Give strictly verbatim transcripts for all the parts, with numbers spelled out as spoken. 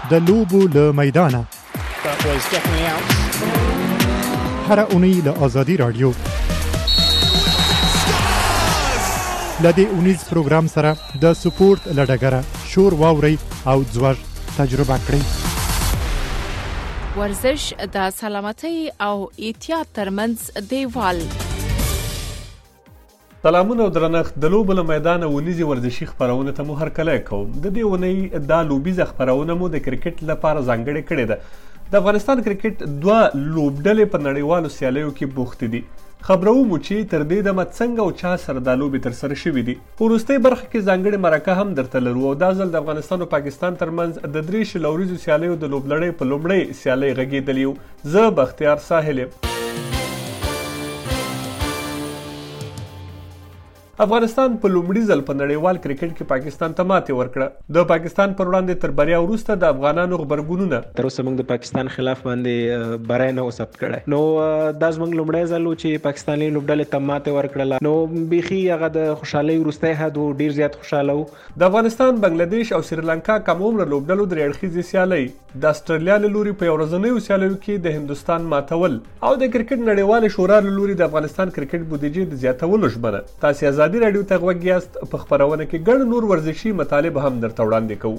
د لوبو له میدانه هره اونۍ له آزادي راډیو له دې اونیز پروګرام سره د سپورت له ډګره شور واورئ او ځوږ تجربه کړئ. ورزش د سلامتۍ او احتیاط ترمنځ دیوال. سلامونه او درنښت. د لوبو له میدانه ونیزي ورزشي خپرونه ته مو هرکلی کوم. د دې اونۍ دا لوبیزه خپرونه مو د کرکټ لپاره ځانګړې کړې ده. د افغانستان کرکټ دوه لوبډلې په نړیوالو سیالیو کې بوختې دي. خبرو مو چې تر دې دمه څنګه او چا سره دا لوبې ترسره شوې دي. په وروستۍ برخه کې ځانګړې مرکه هم درته لرو او دا ځل د افغانستان او پاکستان ترمنځ د درې شل ورځو سیالیو د لوبلړۍ په لومړۍ سیالۍ غږېدلي یو. زه بختیار ساحل یم. افغانستان په لومړي ځل په نړیوال کرکټ کې پاکستان ته ماتې ورکړه. د پاکستان پر وړاندې تر بریا وروسته د افغانانو غبرګونونه تر اوسه موږ د پاکستان خلاف باندې بری نه ثبت کړی. نو دا زموږ لومړی ځل و چې پاکستاني لوبډلې ته ماتې ورکړله. نو بیخي هغه د خوشحالۍ وروستی حد و، ډېر زیات خوشحاله و. د افغانستان، بنګلادیش او سریلانکا کم عمره لوبډلو درې اړخیزې سیالۍ د اسټرالیا له لوري په یو ورځنیو سیالیو کې د هندوستان ماتول او د کرکټ نړیوالې شورا له لوري د افغانستان کرکټ بودیجې د زیاتولو ژمنه. تاسې ازادي راډیو ته غوږ یاست. په خپرونه کې ګڼ نور ورزشي مطالب هم درته وړاندې کوو.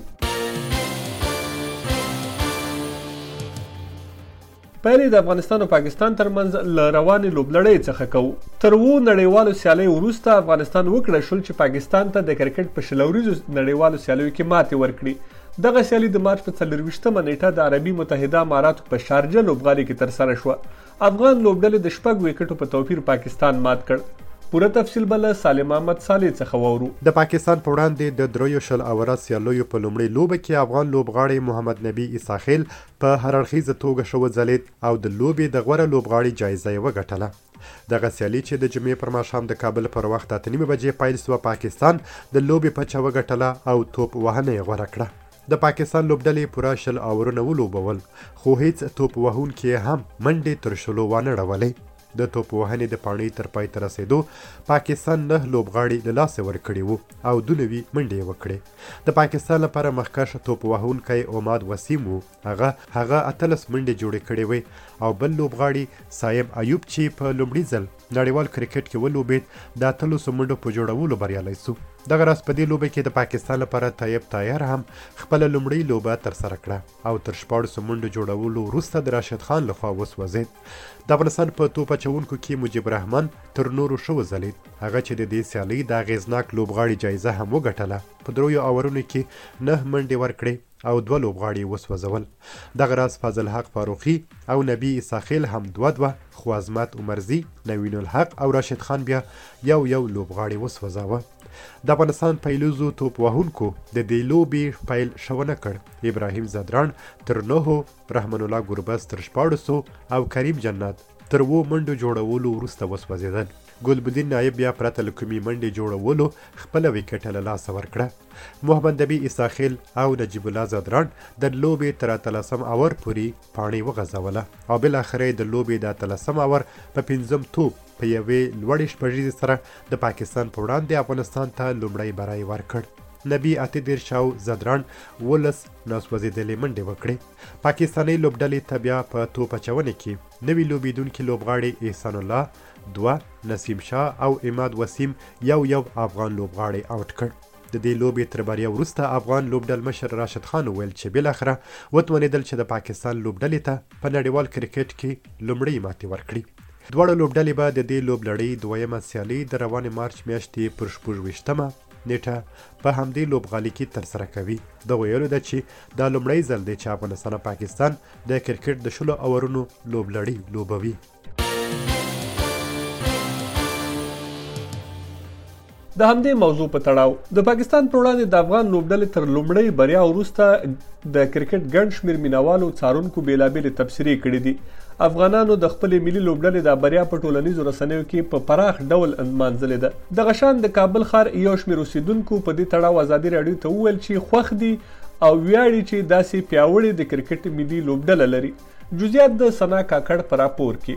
پیل د افغانستان او پاکستان ترمنځ له روانې لوبلړۍ څخه کوو. تر اوو نړیوالو سیالیو وروسته افغانستان وکړه شول چې پاکستان ته د کرکټ په شل ورځو نړیوالو سیالیو کې ماتې ورکړي. دغه سیالي د مارچ په څلرویشتمه نیټه د عربي متحده اماراتو په شارجه لوبغالي کې ترسره شوه. افغان لوبډلې د شپږ ویکټو په توپیر پاکستان مات کړ. پوره تفصیل به له سالم احمد صالح څخه واورو. د پاکستان په وړاندې د دریو شل اوره سیالیو په لومړۍ لوبه کې افغان لوبغاړی محمد نبی اساخیل په هر اړخیزه توګه ښه وځلید او د لوبې د غوره لوبغاړي جایزه یې وګټله. دغه سیالي چې د جمعې پر ماښام د کابل پر وخت اته نیمې بجې پیل سوه، پاکستان د لوبې پچه وګټله او توپ وهنه یې غوره کړه. د پاکستان لوبډلې پوره شل اورونه ولوبول، خو هیڅ توپ وهونکي هم منډې تر شلو وانه ډولې. د توپ وهنې د پاڼۍ تر پای ته رسېدو پاکستان نه لوبغاړي له لاسه ورکړي وو او دوه نوي منډې یې وکړې. د پاکستان لپاره مخکښ توپ وهونکی عماد وسیم وو. هغه هغه اتلس منډې جوړې کړې وې او بل لوبغاړي صاحب ایوب چې په لومړي ځل نړیوال کرکټ کې ولوبېد د اتلسو منډو په جوړولو بریالی سو. دغه راز په دې لوبه کې د پاکستان لپاره طیب طاهر هم خپله لومړۍ لوبه ترسره کړه او تر شپاړسو منډو جوړولو وروسته د راشد خان لخوا وسوځېد. د افغانستان په توپ اچوونکو کې مجيب رحمان تر نورو ښه وځلید. هغه چې د دې سیالۍ د اغېزناک لوبغاړي جایزه هم وګټله. په دریو اورونو کې نه منډې ورکړې او دوه لوبغاړي وسوځول. دغه راز فضل حق فاروقي او نبی اساخیل هم دوه دوه، خو عظمت عمرزي، نوین الحق او راشد خان بیا یو یو لوبغاړي وسوځاوه. د افغانستان پیلوزو توپ وهونکو د دې لوبې پیل ښه کړ. ابراهیم زدران تر نهو، رحمن الله ګربز تر شپاړسو او کریم جنات تر اوو منډو جوړولو وروسته وسوځېدل. ګلبدین نایب بیا پرته له کومې منډې جوړولو خپله ویکټه له لاسه ورکړه. محمد نبی اساخیل او نجیب الله زدران د لوبې تر اتلسم اور پورې پاڼۍ وغځوله او بالاخره د لوبې د اتلسم اور په پنځم توپ په یوې لوړې شپږیزې سره د پاکستان په وړاندې افغانستان ته لومړی بری ورکړ. نبی اته دېرش او زدران ولس ناسوځېدلې منډې وکړې. پاکستاني لوبډلې ته بیا په توپ اچونې کې نوي لوبېدونکي لوبغاړي احسان الله دوه، نسیم شاه او اماد وسیم یو یو افغان لوبغاړي آوټ کړ. د دې لوبې تر بریا وروسته افغان لوبډل مشر راشد خان وویل چې بالاخره وتوانېدل چې د پاکستان لوبډلې ته په نړیوال کرکټ کې لومړۍ ماتې ورکړي. دواړه لوبډلې به د دې لوبلړۍ دویمه سیالي د روانې مارچ میاشتې پر شپږویشتمه نیټه په همدې لوبغالي کې ترسره کوي. د ویلو ده چې دا لومړی ځل دی چې افغانستان او پاکستان د کرکټ د شلو اورونو لوبلړۍ لوبوي. د همدې موضوع په تړاو د پاکستان پر وړاندې د افغان لوبډلې تر لومړۍ بریا وروسته د کرکټ ګڼ شمېر مینوالو څارونکو بېلابېلې تبصرې کړې دي. افغانانو د خپلې ملي لوبډلې د بریا په ټولنیزو رسنیو کې په پراخ ډول نمانځلې ده. دغه شان د کابل ښار یو شمېر اوسیدونکو په دې تړاو ازادي راډیو ته وویل چې خوښ دي او ویاړي چې داسې پیاوړې د کرکټ ملي لوبډله لري. جزئیات د ثنا کاکړ په راپور کې.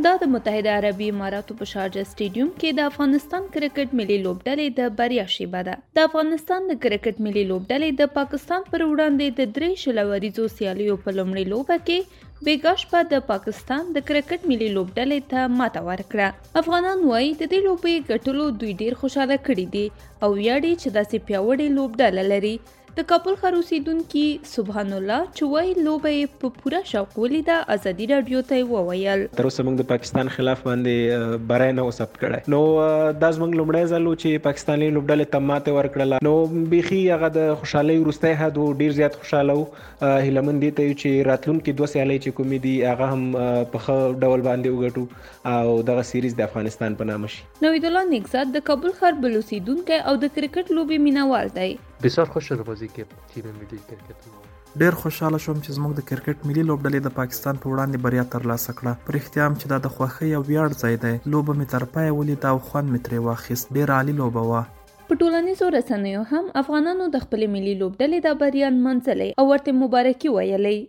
همدا د متحده عربي اماراتو په شارجه سټیډیوم کې د افغانستان کرکټ ملي لوبډلې د بریا شیبه ده. د افغانستان د کرکټ ملي لوبډلې د پاکستان پر وړاندې د درې شلوریزو سیالیو په لومړۍ لوبه کې بیګا شپه د پاکستان د کرکټ ملي لوبډلې ته ماته ورکړه. افغانان وایي د دې لوبې ګټلو دوی ډیر خوشاله کړي دي او ویاړي چې داسې پیاوړې لوبډله لري. د کابل ښار اوسیدونکي سبحان الله چې وایي لوبه یې په پوره شوق ولیده ازادي راډیو ته یې وویل تر اوسه موږ د پاکستان خلاف باندې بری نه و ثبت کړی. نو دا زموږ لومړی ځل و چې پاکستاني لوبډلې ته ماتې ورکړله. نو بیخي هغه د خوشحالۍ وروستی حد و، ډېر زیات خوشحاله و. هیله مند دې ته یو چې راتلونکي دوه سیالۍ چې کومې دي هغه هم په ښه ډول باندې وګټو او دغه سیریز د افغانستان په نامه شي. نوید الله نګزاد د کابل ښار بل اوسیدونکی او د کرکټ لوبې مینهوال دی. بسیار خوشحال بازی که تیم ملی کرکټ ډیر خوشاله شوم چې زموږ د کرکټ ملي لوبډلې د پاکستان په وړاندې بریا ترلاسه کړه. پر اختیام چې دا د خوښۍ او ویاړ ځای دی. لوبه مې تر پایه ولیده او خوند مې ترې واخیست. ډیر عالي لوبه وه. په ټولنیزو رسنیو هم افغانانو د خپلې ملي لوبډلې د بریا نمانځلې او ورته مبارکي ویلې.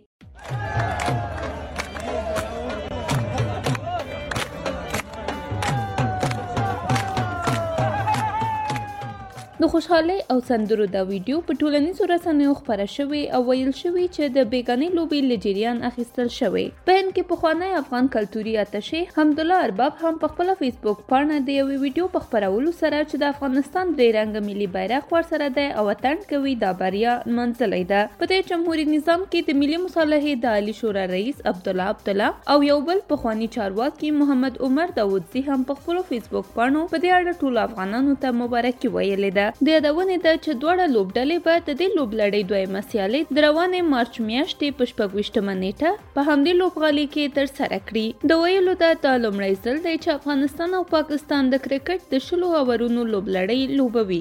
د خوشحالۍ او سندرو دا ویډیو په ټولنیزو رسنیو خپره شوې او ویل شوې چې د بیګانۍ لوبې له جریان اخیستل شوې. په هند کې پخوانی افغان کلتوري اتشې حمدالله ارباب هم په خپله فیسبوک پاڼه د یوې ویډیو په خپرولو سره چې د افغانستان درې رنګه ملي بیرغ ورسره دی او اتڼ کوي دا بریا نمانځلې ده. په دې جمهوري نظام کې د ملي مصالحې د عالي شورا رئیس عبدالله عبدالله او یو بل پخوانی چارواکي محمد عمر داودزي هم په خپلو فیسبوک پاڼو په دې اړه ټولو افغانانو ته مبارکي ویلې ده. د یادونې ده چې دواړه لوبډلې به د دې لوبلړۍ دویمه سیالۍ د روانې مارچ میاشتې په شپږویشتمه نیټه په همدې لوبغالي کې ترسره کړي. د ویلو ده دا لومړی ځل دی چې افغانستان او پاکستان د کرکټ د شلو اورونو لوبلړۍ لوبوي.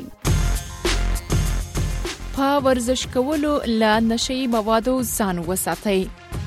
په ورزش کولو له نشهیي موادو ځان وساتئ.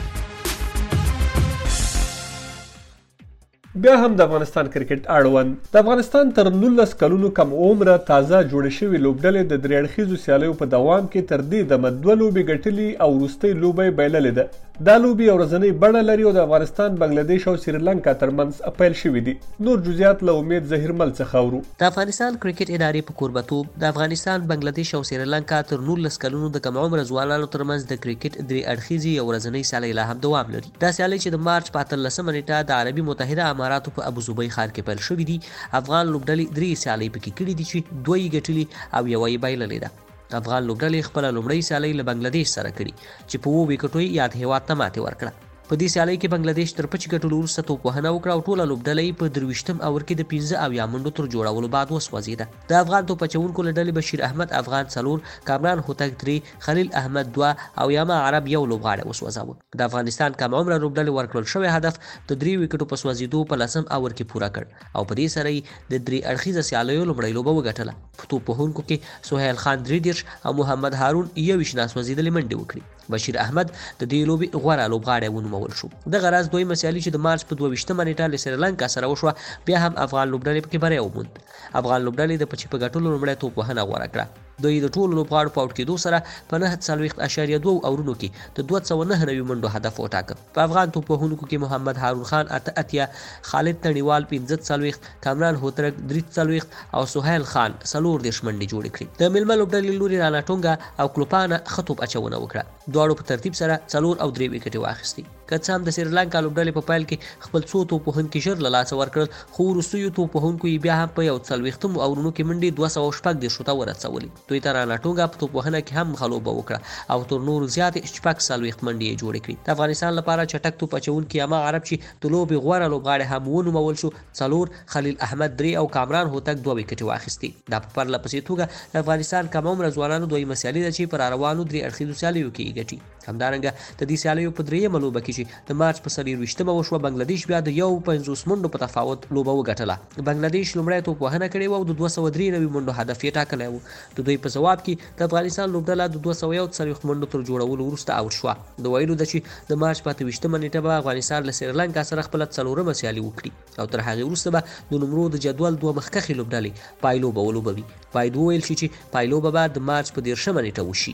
بیا هم د افغانستان کرکټ اړوند د افغانستان تر نولس کلونو کم عمره تازه جوړې شوې لوبډلې د درې اړخیزو سیالیو په دوام کې تر دې دمه دوه لوبې ګټلې او وروستۍ لوبه یې بایللې ده. دا لوبې یو ورځنۍ بڼه لري او د افغانستان، بنګلادیش او سریلانکا ترمنځ پیل شوي دي. نور جزئیات له امید زهیرمل څخه اورو. د افغانستان کرکټ ادارې په کوربتوب د افغانستان، بنګلادیش او سریلانکا تر نولس کلونو د کم عمره ځوانانو ترمنځ د کرکټ درې اړخیزې یو ورځنۍ سیالۍ لا هم دوام لري. دا سیالۍ چې د مارچ په اتلسمه نیټه د عربي متحده اماراتو په ابوظبي ښار کې پیل شوې دي، افغان لوبډلې درې سیالۍ پکې کړي دي چې دوه یې ګټلې او یوه یې بایللې ده. افغان لوبډلې خپله لومړۍ سیالۍ له بنګلادیش سره کړي چې په اووه ویکټو یې یاد هېواد ته ماتې ورکړه. په دې سیالۍ کې بنګلادیش تر پچ ګټلو وروسته توپ وهنه وکړه او ټوله لوبډله په درویشتم اوور کې د پنځه اویا منډو تر جوړولو بعد وسوځېده. د افغان توپ اچوونکو له ډلې بشیر احمد افغان څلور، کامران هوتک درې، خلیل احمد دوه او یاما عرب یو لوبغاړی وسوځاوه. د افغانستان کم عمره لوبډلې ورکړل شوی هدف د درې ویکټو په سوځېدو په لسم اوور کې پوره کړ او په دې سره یې د درې اړخیزه سیالیو لومړۍ لوبه وګټله. په توپ وهونکو کې سهیل خان درې دېرش او محمد هارون یوویشت ناسوځېدلې منډې وکړې. بشیر احمد د دې لوبې غوره لوبغاړی ونومول شو. دغه راز دویمه سیالي چې د مارچ په دوه ویشتمه نیټه له سریلانکا سره وشوه، بیا هم افغان لوبډلې پکې بری وموند. افغان لوبډلې د پچې په ګټلو لومړی توپ وهنه غوره کړه. دوی د ټولو لوبغاړو په اوټ کېدو سره په نهه څلوېښت اعشاریه دوه اورونو کې د دوه سوه نهه نوي منډو هدف وټاکه. په افغان توپ وهونکو کې محمد هارون خان اته اتیا، خالد تڼیوال پنځه څلوېښت، کامران هوترک درې څلوېښت او سهیل خان څلور دېرش منډې جوړې کړې. د میلمه لوبډلې لوري رانا ټونګا او کلوپانه ښه توپ اچونه وکړه. دواړو په ترتیب سره څلور او درې ویکټې واخیستې. که څه هم د سریلانکا لوبډلې په پیل کې خپل څو توپ وهونکي ژر له لاسه ورکړل، خو وروستیو توپ وهونکو یې بیا هم په یو څلوېښتمو اورونو کې منډې دوه سوه شپږ دېرشو ته ورسولې. دوی ته رانا ټونګا په توپ وهنه کې هم ښه لوبه وکړه او تر نورو زیاتې شپږ څلوېښت منډې یې جوړې کړې. د افغانستان لپاره چټک توپ اچوونکي یاما عرب چې د لوبې غوره لوبغاړی هم ونومول شو څلور، خلیل احمد درې او کامران هوتک دوه ویکټې واخیستې. دا په پرله پسې توګه د افغانستان کم عمره ځوانانو دویمه سیالي ده چې په راروانو درې اړخیزو سیالیو کې یې ګټي. همدارنګه د دې سیالیو په دریمه لوبه کې چې د مارچ په څلېرویشتمه وشوه، بنګلادیش بیا د یو پنځوس منډو په تفاوت لوبه وګټله. بنګلادیش لومړی توپ وهنه کړې وه او د دوه سوه درې نوي منډو هدف یې ټاکلی و. د دوی په ځواب کې د افغانستان لوبډله د دوه سوه یو څلوېښت منډو تر جوړولو وروسته اوټ شوه. د ویلو ده چې د مارچ په اته ویشتمه نیټه به افغانستان له سریلانکا سره خپله څلورمه سیالي وکړي او تر هغې وروسته به د نمرو د جدول دوه مخکښې لوبډلې پایلوبه ولوبوي. باید وویل شي چې پایلوبه به د مارچ په دېرشمه نیټه وشي.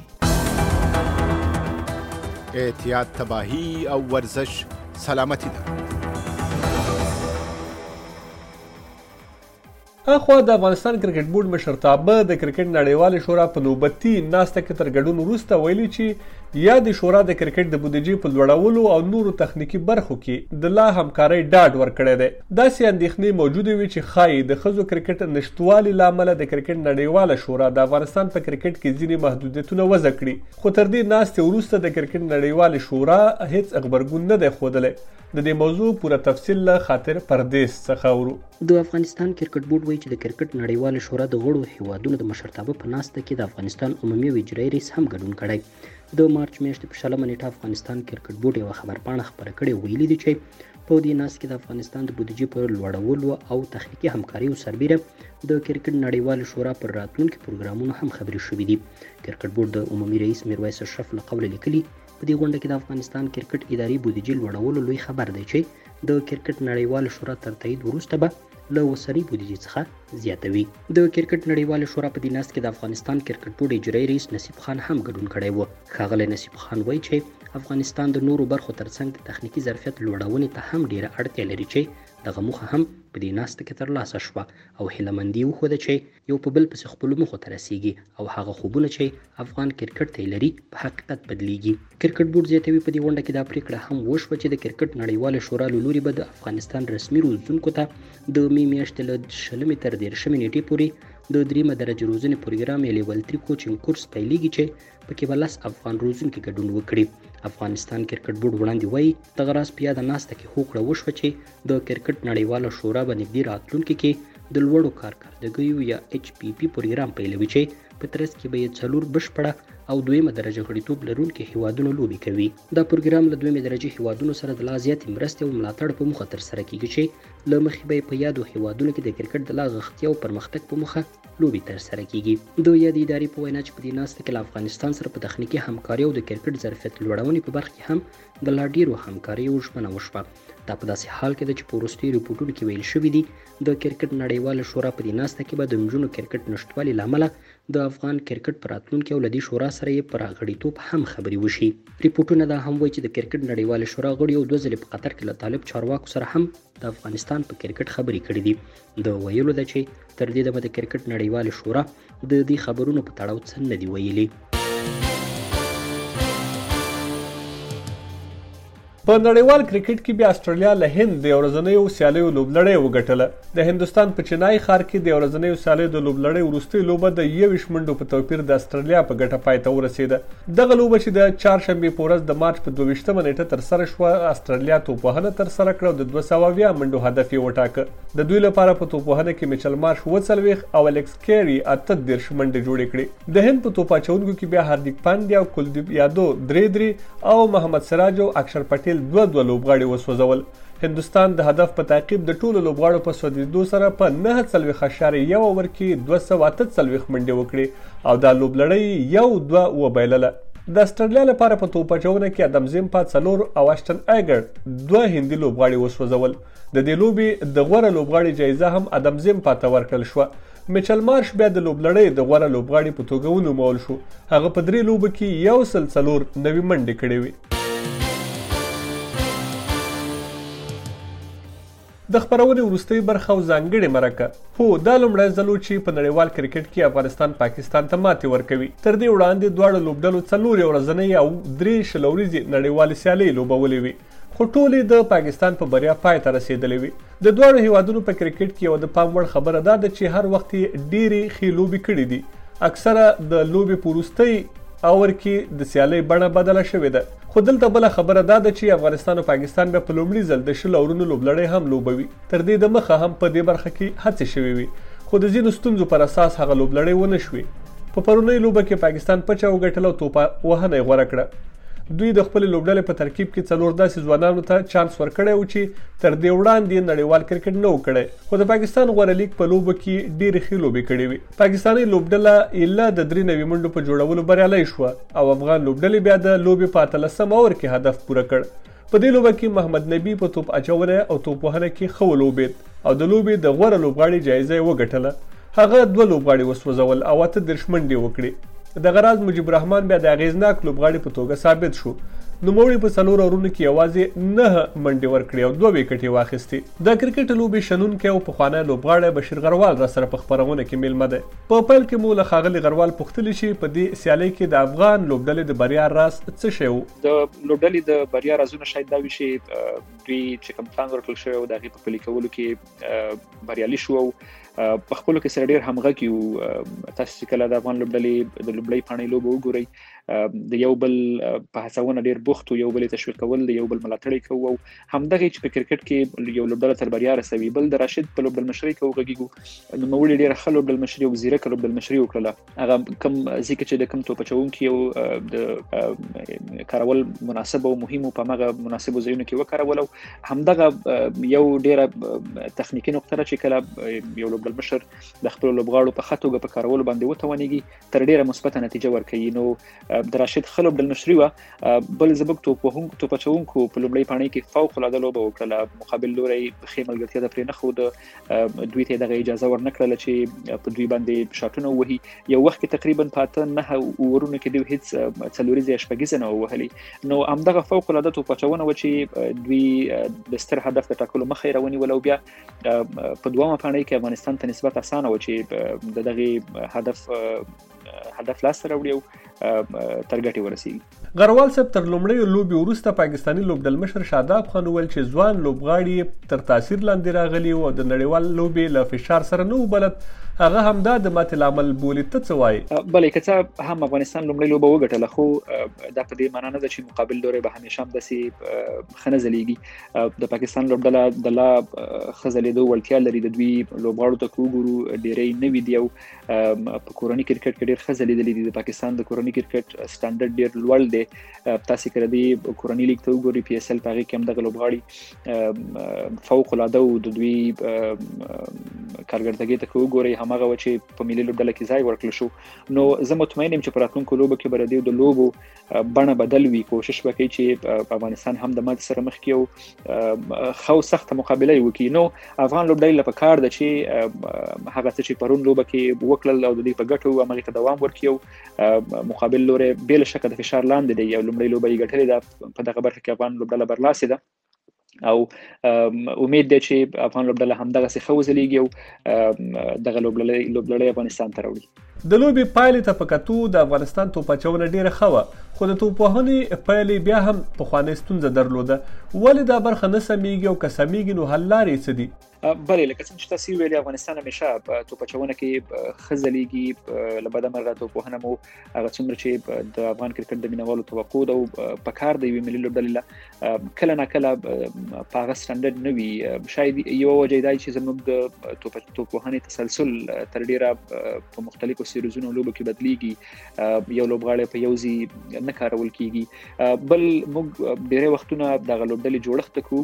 احتیاط تباهی او ورزش سلامتی ده. اخوا د افغانستان کرکټ بورډ مشرتابه د کرکټ نړیوالې شورا په نوبتي ناسته کې تر ګډون وروسته ویلي چې یا د شورا د کرکټ د بودیجې په لوړولو او نورو تخنیکي برخو کې د لا همکارۍ ډاډ ورکړی دی. داسې اندېښنې موجودې وي چې ښایي د ښځو کرکټ نشتوالي له امله د کرکټ نړیواله شورا د افغانستان په کرکټ کې ځینې محدودیتونه وضع کړي، خو تر دې ناستې وروسته د کرکټ نړیوالې شورا هیڅ غبرګون نه دی ښودلی. د دې موضوع پوره تفصیل له خاطر پردیس څخه اورو. د افغانستان کرکټ بورډ وایي چې د کرکټ نړیواله شورا د غړو هیوادونو د مشرتابه په ناسته کې د افغانستان عمومي او اجرایي رئیس هم ګډون کړی. د مارچ میاشتې په شلمه نیټه افغانستان کرکټ بورډ یوه خبرپاڼه خپره کړې، ویلي دي چې په دې ناسته کې د افغانستان د بودیجې په لوړولو او تخنیکي همکاریو سربیره د کرکټ نړیواله شورا پر راتلونکي پروګرامونو هم خبرې شوې دي. کرکټ بورډ د عمومي رئیس میرویس اشرف له قوله لیکلي، په دې غونډه کې د افغانستان کرکټ اداري بودیجې لوړولو لوی خبر دی چې د کرکټ نړیواله شورا تر تایید وروسته به له اوسنۍ بودیجې څخه زیاتوي. د کرکټ نړیواله شورا په دې ناسته کې د افغانستان کرکټ بورډ اجرایي رئیس نصیب خان هم ګډون کړی و. ښاغلی نصیب خان وایي چې افغانستان د نورو برخو ترڅنګ د تخنیکي ظرفیت لوړونې ته هم ډیره اړتیا لري چې دغه موخه هم په دې ناسته کې ترلاسه شوه او هیلهمندي وښوده چې یو په بل پسې خپلو موخو ته رسیږي او هغه خوبونه چې افغان کرکټ ته لري په حقیقت بدلیږي. کرکټ بورډ زیاتوي په دې غونډه کې دا پریکړه هم وشوه چې د کرکټ نړیواله شورا له لوري به د افغانستان رسمي روزونکو ته د مې میاشتې له شلمې تر دېرشمې نیټې پورې د دریمه درجه روزنې پروګرام یا لیول تري کوچینګ کورس پیلېږي چې پکې به لس افغان روزونکي ګډون وکړي. افغانستان کرکټ بورډ وړاندې وایي دغه راز په یاده ناسته کې هوکړه وشوه چې د کرکټ نړیواله شورا به نږدې راتلونکي کې د لوړو کارکردګیو یا ایچ پی پی پروګرام پیلوي چې په ترڅ کې به یې څلور بشپړه او دویمه درجه غړیتوب لرونکي هیوادونه لوبې کوي. دا پروګرام له دویمه درجه هیوادونو سره د لا زیاتې مرستې او ملاتړ په موخه ترسره کیږي چې له مخې به په یادو هیوادونو کې د کرکټ د لا غښتلي او پرمختګ په موخه لوبې ترسره کیږي. د یادې ادارې په وینا چې په دې ناسته کې له افغانستان سره په تخنیکي همکارۍ او د کرکټ ظرفیت لوړونې په برخه کې هم د لا ډیرو همکاریو ژمنه وشوه. دا په داسې حال کې ده چې په وروستیو ریپورټونو کې ویل شوي دي د کرکټ نړیواله شورا په دې ناسته کې به د نجونو کرکټ نشتوالي له امله د افغان کرکټ په راتلونکي او له دې شورا سره یې په راغړیتوب هم خبرې وشي. ریپورټونه دا هم وایي چې د کرکټ نړیواله شورا غړي یو دوه ځلې په قطر کې له طالب چارواکو سره هم د افغانستان په کرکټ خبرې کړې دي. د ویلو ده چې تر دې دمه د کرکټ نړیواله شورا د دې خبرونو په تړاو څه نه دي ویلي. په نړیوال کرکټ کې بیا استرالیا له هند د یو ورځنیو سیالیو لوبلړۍ وګټله. د هندوستان په چنای ښار کې د یو ورځنیو سیالیو د لوبلړۍ وروستۍ لوبه د یوویشت منډو په توپیر د استرالیا په ګټه پای ته ورسېده. دغه لوبه چې د چهارشنبې په ورځ د مارچ په دوه ویشتمه نیټه ترسره شوه، استرالیا توپوهنه ترسره کړه او د دوه سوه اویا منډو هدف یې وټاکه. د دوی لپاره په توپوهنه کې میچل مارش اووه څلوېښت او الکس کیری اته دېرش منډې جوړې کړې. د هند په توپ اچوونکو کې بیا هاردیک پانډیا او کلدیپ یادو درې درې او محمد سراج او اکشر پټیل دوه دوه لوبغاړي وسوځول. هندوستان د هدف په تعقیب د ټولو لوبغاړو په سوځېدو سره په نهه څلوېښت اعشاریه یو اوور کې دوه سوه اته څلوېښت منډې وکړې او دا لوبلړۍ یو دوه وبایلله. د استرالیا لپاره په توپ اچونه کې ادم زیمپا څلور او اشټن ایګر دوه هندي لوبغاړي وسوځول. د دې لوبې د غوره لوبغاړي جایزه هم ادم زیمپا ته ورکړل شوه. میچل مارش بیا د لوبلړۍ د غوره لوبغاړي په توګه ونومول شو. هغه په درې لوبو کې یو سل څلور نوي منډې کړې وې. د خبرونې وروستۍ برخه او ځانګړې مرکه. هو دا لومړی ځل و چې په نړیوال کرکټ کې افغانستان پاکستان ته ماتې ورکوي. تر دې وړاندې دواړو لوبډلو څلور ورځنۍ او درې شل ورځې نړیوالې سیالۍ لوبولې وې، خو ټولې د پاکستان په بریا پای ته رسېدلې وې. د دواړو هیوادونو په کرکټ کې یوه د پام وړ خبره دا ده چې هر وخت یې ډېرې ښې لوبې کړې دي. اکثره د لوبې په وروستۍ اور کې د سیالۍ بڼه بدله شوې ده. خو دلته بله خبره دا ده چې افغانستان او پاکستان بیا په لومړي ځل د شل اورونو لوبلړۍ هم لوبوي. تر دې د مخه هم په دې برخه کې هڅې شوې وي، خو د ځینو ستونزو پر اساس هغه لوبلړۍ ونه شوې. په پرونۍ لوبه کې پاکستان پچه وګټله او توپ وهنه یې غوره کړه. دوی د خپلې لوبډلې په ترکیب کې څلور داسې ځوانانو ته چانس ورکړی و چې تر دې وړاندې نړیوال کرکټ نه و کړی، خو د پاکستان غوره لیګ په لوبو کې ډېرې ښې لوبې کړې وې. پاکستاني لوبډله ایله د درې نوي منډو په جوړولو بریالی شوه او افغان لوبډلې بیا د لوبې په اتلسم اوور کې هدف پوره کړ. په دې لوبه کې محمد نبي په توپ اچونه او توپ وهنه کې ښه ولوبېد او د لوبې د غوره لوبغاړي جایزه یې وګټله. هغه دوه لوبغاړي وسوځول او اته دېرش منډې وکړې. دغه راز مجیب الرحمن بیا د اغیزناک لوبغاړي په توګه ثابت شو. نوموړي په څلور اورونو کې یوازې نه منډې ورکړې او دوه ویکټې واخیستې. د کرکټ لوبې شنونکی او پخوانی لوبغاړی بشیر غروال را سره په خپرونه کې میلمه دی. په پیل کې مو له ښاغلي غروال پوښتلي چې په دې سیالۍ کې د افغان لوبډلې د بریا راز څه شی و؟ د لوبډلې د بریا رازونه شاید دا وي چې دوی چې کوم پلان ورکړل شوی و د هغې په پلي کولو کې بریالي شو او په خپلو کې سره ډېر همغږي وو. تاسو چې کله د افغان لوبډلې د لومړۍ پاڼۍ لوبه وګورئ د یو بل په هڅونه ډېر بوخت وو، یو بل یې تشویق کول، د یو بل ملاتړ یې کوو او همدغې چې په کرکټ کې یو لوبډله تر بریا رسوي. بل د راشد په لوبډل مشرۍ کې وغږېږو. نوموړي ډېره ښه لوبډل مشري او زیرکه لوبډل مشري وکړله. هغه کوم ځای کې چې د کوم توپ اچوونکي او د کارول مناسب او مهم په هغه مناسبو ځایونو کې وکارول او همدغه یو ډېره تخنیکي نقطه ده چې کله یو لوبډل مشر د خپلو لوبغاړو په ښه توګه په کارولو باندې وتوانېږي تر ډېره مثبته نتیجه ورکوي. نو د راشد ښه لوبډل مشري وه. بل زموږ توپ وهونکو توپ اچوونکو په لومړۍ پاڼۍ کې فوق العاده لوبه وکړله. مقابل لوری ښې ملګرتیا ته پرې نه ښوده، دوی ته یې دغه اجازه ورنه کړله چې په دوی باندې شاټونه ووهي. یو وخت کې تقریبا په اته نهه اورونو کې دوی هېڅ څلوریزه یا شپږیزه نه ووهلې. نو همدغه فوق العاده توپ اچونه وه چې دوی د ستر هدف د ټاکلو مخه یې راونیوله او بیا په دویمه پاڼۍ کې افغانستان ته نسبت اسانه وه چې د دغې هدف هدف لاسته راوړي او تر ګټې ورسېږي. غروال صاحب تر لومړۍ لوبې وروسته پاکستاني لوبډل مشر شاداب خان وویل چې ځوان لوبغاړي تر تاثیر لاندې راغلي او د نړیوال لوبې له فشار سره نه و بلد. هغه همدا د ماتې لامل بولي. ته څه وایي؟ بلې که څه هم افغانستان لومړۍ لوبه وګټله خو دا په دې معنا نه ده چې مقابل لوری به همیشه همداسې ښه نه ځلیږي. د پاکستان لوبډله د لا ښه ځلېدو وړتیا لري. د دوی لوبغاړو ته که وګورو ډېری نوي دي او په کورني کرکټ کې ډېر ښه ځلېدلي دي. د پاکستان د کورني کرکټ سټانډرډ ډېر لوړ دی. تاسې که د دې کورني لیګ ته وګورئ پی ایس ایل په هغې کې هم دغه لوبغاړي فوق العاده و. د دوی کارګردګۍ ته که وګورئ هماغه و چې په ملي لوبډله کې ځای ورکړل شو. نو زه مطمئن یم چې په راتلونکو لوبو کې به د دې د لوبو بڼه بدل وي. کوشش وکړي چې افغانستان هم د ماتې سره مخ کړي او ښه او سخته مقابله یې وکړي. نو افغان لوبډلې له پکار ده چې هغه څه چې پرون لوبه کې وکړل او د دې په ګټو همغې ته دوام ورکړي او مقابل لوری بې له شکه د فشار لاندې دی. یو لومړۍ لوبه یې ګټلې ده، په دغه برخه کې افغان لوبډله برلاسې ده او امید دی چې افغان لوبډله همدغسې ښه وځلیږي او دغه لوبډلۍ افغانستان ته راوړي. د لوبې پایلې ته په کتو د افغانستان توپ اچونه ډېره ښه وه خو د توپ وهنې پایلې بیا هم پخوانۍ ستونزه درلوده. ولې دا برخه نه سمیږي او که سمیږي نو حل لارې څه دي؟ بلې لکه څنګه چې تاسو ویلي افغانستان همیشه په توپ اچونه کې ښه ځلیږي. له بده مرغه توپ وهنه مو هغه څومره چې د افغان کرکټ د مینوالو توقع ده او په کار د یوې ملي لوبډلې کله ناکله په هغه سټانډرډ نه وي. شاید یوه وجه یې دا چې زموږ د توپ وهنې تسلسل تر ډېره په مختلفو سیریزونو لوبو کې بدلیږي. یو لوبغاړی په یو ځای نه کارول کیږي. بل موږ ډېری وختونه دغه لوبډلې جوړښت ته که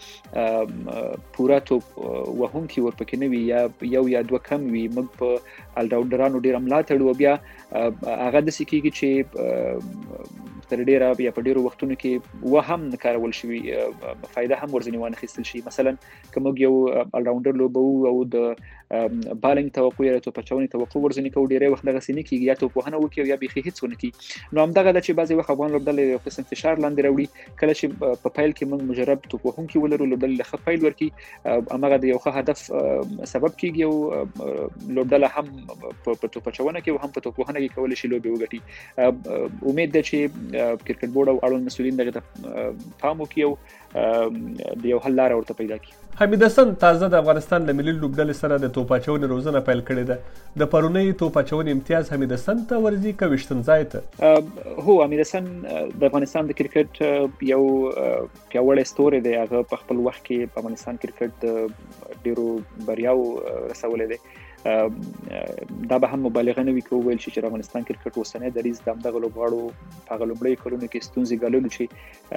وګورو پوره توپ وهونکي ورپکې نه وي یا یو یا دوه کم وي. موږ په الراونډرانو ډېره ملا تړو او بیا هغه داسې کېږي چې تر ډېره یا په ډېرو وختونو کې و هم نه کارول شوي، فایده هم ورځنې وانخیستل شي. مثلا که موږ یو الراونډر لوبوو او د بالینګ توقع یا توپ اچونې توقع ورځنې کوو، ډېری وخت دغسې نه کېږي، یا توپ وهنه وکړي او یا بیخي هېڅ ونه کړي. نو همدغه ده چې بعضې وخت افغان لوبډلې یو قسم فشار لاندې راوړي. کله چې په پیل کې موږ مجرب توپ وهونکي ولرو، لوبډلې له ښه پیل ورکړي، هماغه د یو ښه هدف سبب کېږي او لوبډله هم په توپ اچونه کې او هم په توپ وهنه کې کولی شي لوبې وګټي. امید ده چې کرکټ بورډ او اړوند مسؤلین دغه ته پام وکړي او د یو حل لاره ورته پیدا کړي. حمید حسن تازه د افغانستان د ملي لوبډلې سره د توپ اچونې روزنه پیل کړې ده. د پرونۍ توپ اچونې امتیاز حمید حسن ته ورځي که ویشتم ځای ته؟ هو، حمید حسن د افغانستان د کرکټ یو پیاوړی ستوری دی. هغه په خپل وخت کې په افغانستان کرکټ د ډېرو بریاو رسولی دی. دا به هم مبالغه نه وي که وویل شي چې د افغانستان کرکټ اوسنی دریځ د همدغه لوبغاړو په هغه لومړیو کلونو کې ستونزې ګاللو چې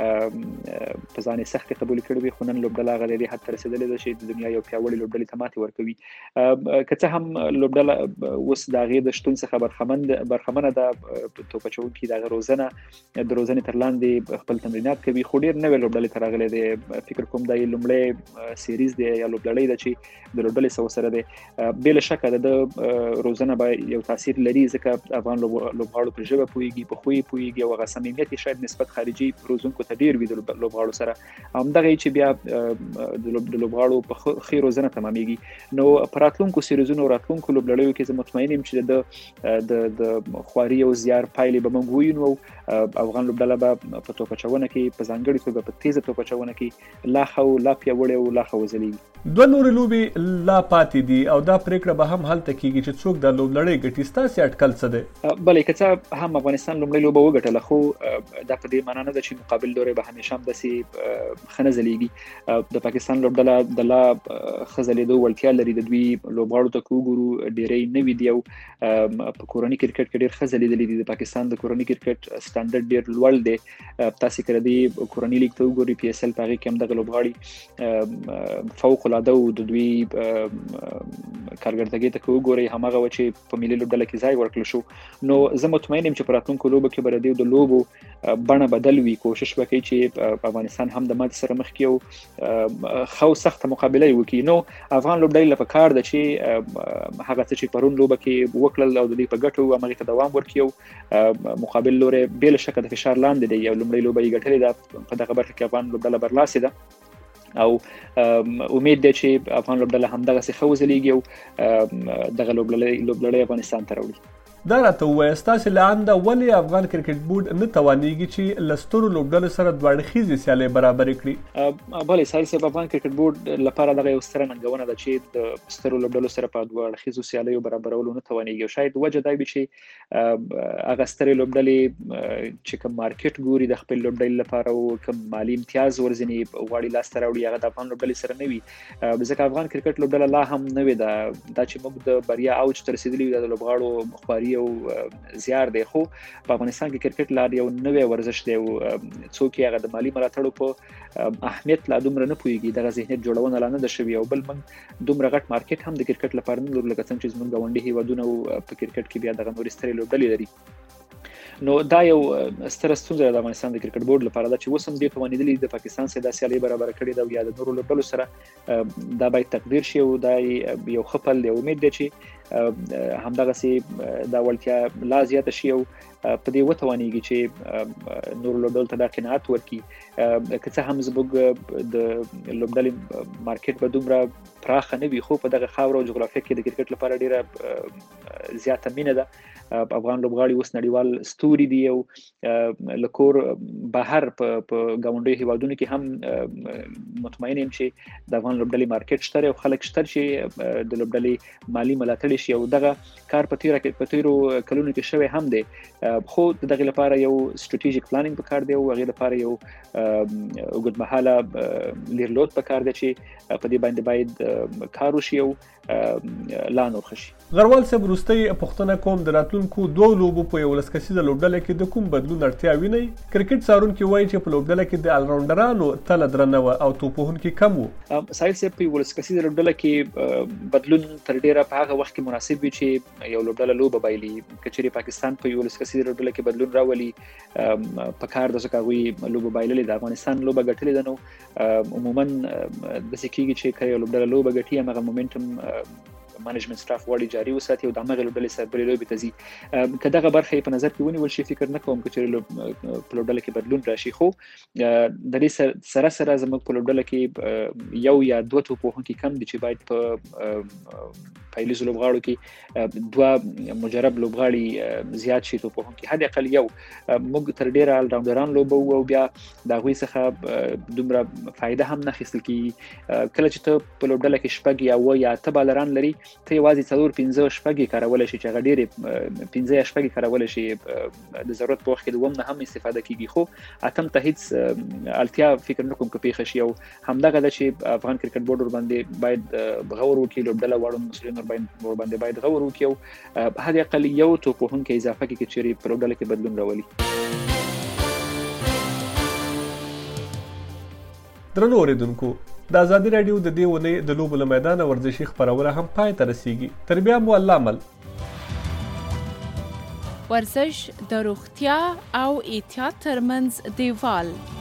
په ځان یې سختې قبولې کړې وي، خو نن لوبډله هغه د دې حد ته رسېدلې ده چې د دنیا یو پیاوړې لوبډلې ته ماتې ورکوي. که څه هم لوبډله اوس د هغې د شتون څخه برخمن برخمنه ده، توپ اچوونکي د هغه روزنه د روزنې تر لاندې خپل تمرینات کوي، خو ډېر نوی لوبډلې ته راغلی دی. فکر کوم دا یې لومړی سیریز دی یا لوبډلۍ ده چې د لوبډلې سره سره دی. بې له شک شکه د روزنه به یو تاثیر لري ځکه افغان لوبغاړو په ژبه پوهیږي په خوی پوهیږي او هغه صمیمیت شاید نسبت خارجي روزونکو ته ډیر وي د لوبغاړو سره همدغه چې بیا د لوبغاړو په خې روزنه تمامېږي نو پراتلونکو سیریزونو راتلونکو لوبلړیو کې زه مطمئن یم چې د د د خواري او زیار پایلې به موږ وینو افغان لوبډله به په توپچونه کې په ځانګړي توګه په تیزه توپچونه کې لا خو لا پیاوړی او لا خو ځلېږي دوه نورې لوبې لا پاتې دي او دا پریکړه به هم هلته کیږي چې څوک د لوبلړۍ ګټي ستاسې اټکل څه دی بلې که څه هم افغانستان لومړۍ لوبه وګټله خو دا په دې معنا نه ده چې مقابل لوری به همیشه هم داسې ښه نه ځلېږي د پاکستان لوبډله د لا ښه ځلېدو وړتیا لري د دوی لوبغاړو ته که وګورو ډېری نوي دي او په کورني کرکټ کې ډېر ښه ځلېدلي دي د پاکستان د کورني کرکټ سټانډرډ ډېر لوړ دی تاسې کله د کورني لیګ ته وګورئ پی اس ال په هغې کې هم دغه لوبغاړي فوق العاده و د دوی کارګردګۍ ته که وګورئ هماغه وه چې په ملي لوبډله کې ځای ورکړل شو نو زه مطمئن یم چې په راتلونکو لوبو کې به د دې د لوبو بڼه بدل وي کوشش به کوي چې افغانستان هم د ماتې سره مخ کړي او ښه او سخته مقابله یې وکړي نو افغان لوبډلې له پکار ده چې هغه څه چې پرون لوبه کې وکړل او د دې په ګټو همغې ته دوام ورکړي او مقابل لوری بې له شکه د فشار لاندې دی یو لومړۍ لوبه یې ګټلې ده په دغه برخه کې افغان لوبډله برلاسې ده او امید دی چې افغان لوبډله همدغسې ښه وځلېږي او دغه لوبلړۍ افغانستان ته راوړي دا راته ووایه ستاسې له انده ولې افغان کرکټ بورډ نه توانېږي چې له سترو لوبډلو سره دوه اړخیزې سیالۍ برابرې کړي بلې ساحل صاحب افغان کرکټ بورډ لپاره دغه یو ستره ننګونه ده چې د سترو لوبډلو سره په دوه اړخیزو سیالیو برابرولو نه توانېږي او شاید وجه دا وي چې هغه سترې لوبډلې چې کوم مارکیټ ګوري د خپل لوبډلې لپاره او کوم مالي امتیاز ورځنې غواړي لاسته راوړي هغه د افغان لوبډلې سره نه وي ځکه افغان کرکټ لوبډله لا هم نه وي دا چې موږ د بریا اوج ته رسېدلي وي د لوبغاړو خواري او زیار دی خو په افغانستان کې کرکټ لا یو نوی ورزش دی او څوک یې هغه د مالي ملاتړو په اهمیت لا دومره نه پوهېږي دغه ذهنیت جوړونه لا نه ده شوې او بل موږ دومره غټ مارکیټ هم د کرکټ لپاره نه لرو لکه څنګه چې زموږ ګاونډي هېوادونه په کرکټ کې بیا دغه نورې سترې لوبډلې لري نو دا یو ستره ستونزه د افغانستان د کرکټ بورډ لپاره ده چې اوس هم دې توانېدلي د پاکستان سره دا سیالۍ برابره کړې ده او یا د نورو لوبډلو سره دا باید تقدیر شي او دا یو ښه پل دی امید دی چې همدغسې دا وړتیا لا زیاته شي او په دې وتوانېږي چې نورو لوبډلو ته دا قناعت ورکړي که څه هم زموږ د لوبډلې مارکیټ به دومره پراخه نه وي خو په دغه خاوره او جغرافیه کې د کرکټ لپاره ډېره زیاته مینه ده افغان لوبغاړي اوس نړیوال ستوري دي او له کور بهر په ګاونډیو هېوادونو کې هم مطمئن یم چې د افغان لوبډلې مارکیټ شته او خلک شته چې د لوبډلې مالي ملاتړ شي او دغه کار په تیره په تیرو کلونو کې شوی هم دی خو دغه لپاره یو ستراتیژیک پلانینګ پکار دی او هغه لپاره یو اوږدمهاله لیرلود پکار دی چې په دې باندې باید کار وشي او لا نور ښه شي غروال صاحب وروستۍ پوښتنه کوم د راتلونکو دوو لوبو په یولس کسیزه لوبډله کې د کوم بدلون اړتیا وینئ کرکټ څارونکي وایي چې په لوبډله کې د الراونډرانو تله درنه وه او توپ وهونکي کم وو ساحل صاحب په یولس کسیزه لوبډله کې بدلون تر ډېره په هغه وخت کې مناسب وي چې یو لوبډله لوبه بایلي که چېرې پاکستان په یولس کسیزه لوبډله کې بدلون راولي په کار ده ځکه هغوی لوبه بایللې د افغانستان لوبه ګټلې ده نو عموما داسې کېږي چې که یو لوبډله لوبه ګټي هماغه مومنټم مانجمنت سټاف غواړي جاري وساتي او د همغې لوبډلې سره بلې لوبې ته ځي که دغه برخه یې په نظر کې ونیول شي فکر نه کوم که چېرې په لوبډله کې بدلون راشي خو د دې سره سره زموږ په لوبډله کې یو یا دوه توپ وهونکي کم دي چې باید په پایلیزو لوبغاړو کې دوه مجرب لوبغاړي زیات شي توپ وهونکي حد اقل یو موږ تر ډېره الراونډران لوبو او بیا د هغوی څخه دومره فایده هم نه اخیستل کېږي کله چې ته په لوبډله کې شپږ یا اووه یا اته بالران لري ته یوازې څلور پنځه شپږ یې کارولی شي چې هغه ډېرې پنځه یا شپږ یې کارولی شي د ضرورت په وخت کې د اووم نه هم استفاده کېږي خو اتم ته هېڅ اړتیا فکر نه کوم که پېښه شي او همدغه ده چې افغان کرکټ بورډ ورباندې باید غور وکړي لوبډله واړو مسؤلین ورباندې باید غور وکړي او حد اقل یو توپ وهونکی اضافه کړي که چېرې په لوبډله کې بدلون راولي درنو اورېدونکو د ازادي راډیو د دې اونۍ د لوبو له میدانه ورزشي خپرونه هم پای ته رسیږي تر بیا مو الله مل ورزش د روغتیا او احتیاط ترمنځ دیوال